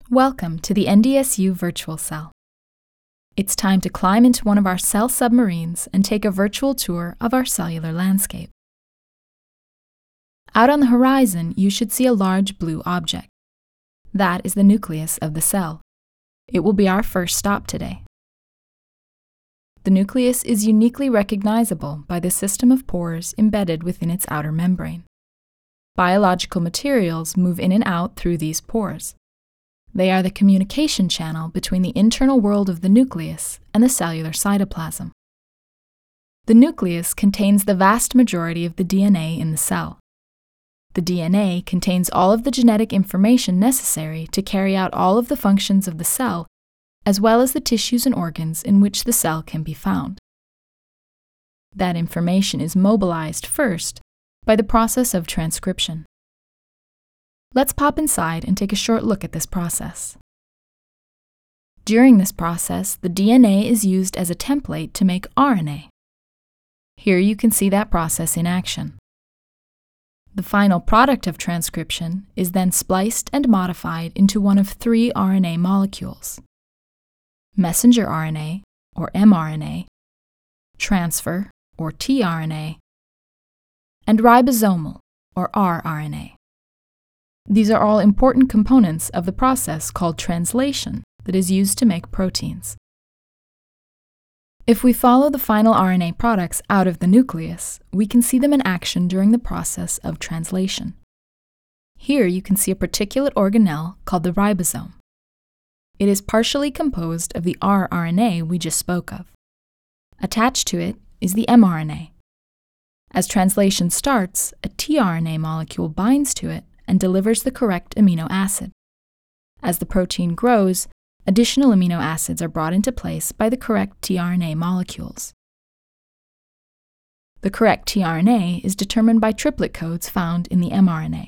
Welcome to the NDSU Virtual Cell. It's time to climb into one of our cell submarines and take a virtual tour of our cellular landscape. Out on the horizon, you should see a large blue object. That is the nucleus of the cell. It will be our first stop today. The nucleus is uniquely recognizable by the system of pores embedded within its outer membrane. Biological materials move in and out through these pores. They are the communication channel between the internal world of the nucleus and the cellular cytoplasm. The nucleus contains the vast majority of the DNA in the cell. The DNA contains all of the genetic information necessary to carry out all of the functions of the cell, as well as the tissues and organs in which the cell can be found. That information is mobilized first by the process of transcription. Let's pop inside and take a short look at this process. During this process, the DNA is used as a template to make RNA. Here you can see that process in action. The final product of transcription is then spliced and modified into one of three RNA molecules: messenger RNA, or mRNA, transfer, or tRNA, and ribosomal, or rRNA. These are all important components of the process called translation that is used to make proteins. If we follow the final RNA products out of the nucleus, we can see them in action during the process of translation. Here you can see a particulate organelle called the ribosome. It is partially composed of the rRNA we just spoke of. Attached to it is the mRNA. As translation starts, a tRNA molecule binds to it and delivers the correct amino acid. As the protein grows, additional amino acids are brought into place by the correct tRNA molecules. The correct tRNA is determined by triplet codes found in the mRNA.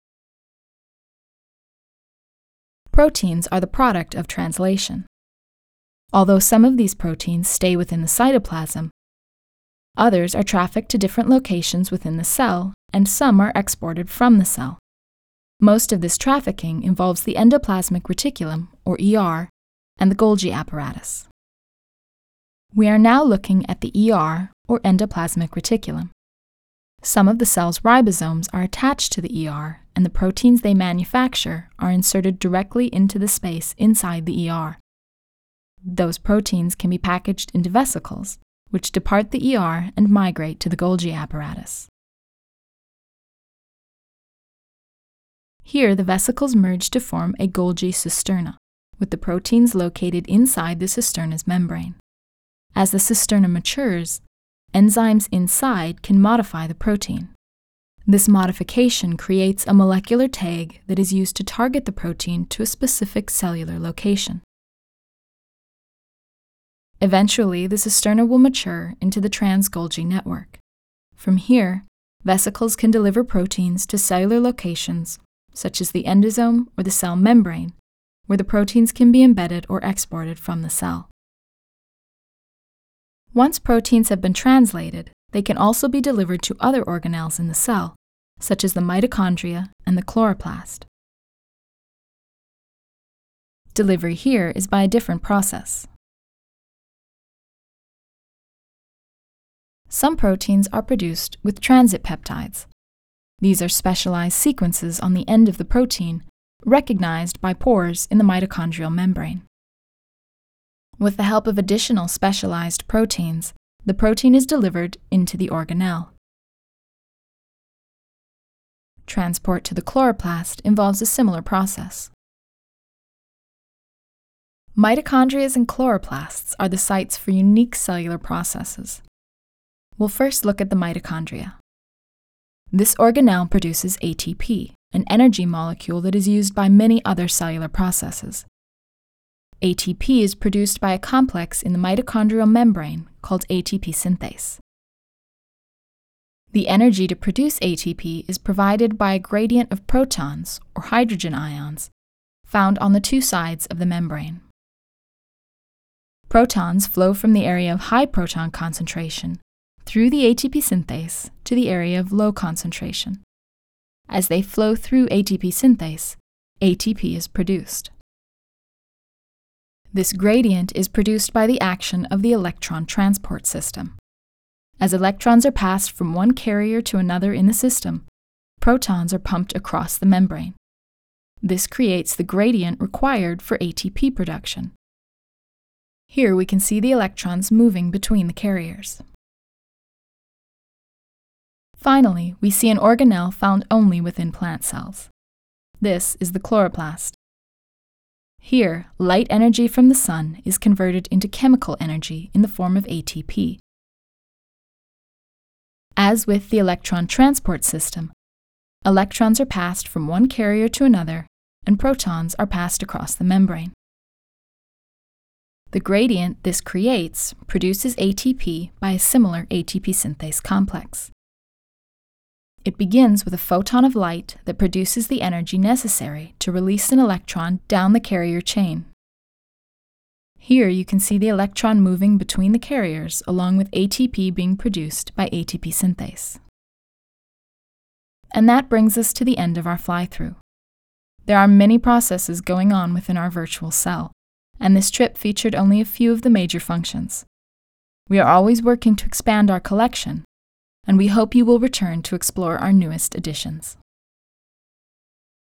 Proteins are the product of translation. Although some of these proteins stay within the cytoplasm, others are trafficked to different locations within the cell, and some are exported from the cell. Most of this trafficking involves the endoplasmic reticulum, or ER, and the Golgi apparatus. We are now looking at the ER, or endoplasmic reticulum. Some of the cell's ribosomes are attached to the ER, and the proteins they manufacture are inserted directly into the space inside the ER. Those proteins can be packaged into vesicles, which depart the ER and migrate to the Golgi apparatus. Here, the vesicles merge to form a Golgi cisterna, with the proteins located inside the cisterna's membrane. As the cisterna matures, enzymes inside can modify the protein. This modification creates a molecular tag that is used to target the protein to a specific cellular location. Eventually, the cisterna will mature into the trans-Golgi network. From here, vesicles can deliver proteins to cellular locations such as the endosome or the cell membrane, where the proteins can be embedded or exported from the cell. Once proteins have been translated, they can also be delivered to other organelles in the cell, such as the mitochondria and the chloroplast. Delivery here is by a different process. Some proteins are produced with transit peptides. These are specialized sequences on the end of the protein, recognized by pores in the mitochondrial membrane. With the help of additional specialized proteins, the protein is delivered into the organelle. Transport to the chloroplast involves a similar process. Mitochondria and chloroplasts are the sites for unique cellular processes. We'll first look at the mitochondria. This organelle produces ATP, an energy molecule that is used by many other cellular processes. ATP is produced by a complex in the mitochondrial membrane called ATP synthase. The energy to produce ATP is provided by a gradient of protons, or hydrogen ions, found on the two sides of the membrane. Protons flow from the area of high proton concentration through the ATP synthase to the area of low concentration. As they flow through ATP synthase, ATP is produced. This gradient is produced by the action of the electron transport system. As electrons are passed from one carrier to another in the system, protons are pumped across the membrane. This creates the gradient required for ATP production. Here we can see the electrons moving between the carriers. Finally, we see an organelle found only within plant cells. This is the chloroplast. Here, light energy from the sun is converted into chemical energy in the form of ATP. As with the electron transport system, electrons are passed from one carrier to another, and protons are passed across the membrane. The gradient this creates produces ATP by a similar ATP synthase complex. It begins with a photon of light that produces the energy necessary to release an electron down the carrier chain. Here you can see the electron moving between the carriers along with ATP being produced by ATP synthase. And that brings us to the end of our fly-through. There are many processes going on within our virtual cell, and this trip featured only a few of the major functions. We are always working to expand our collection, and we hope you will return to explore our newest additions.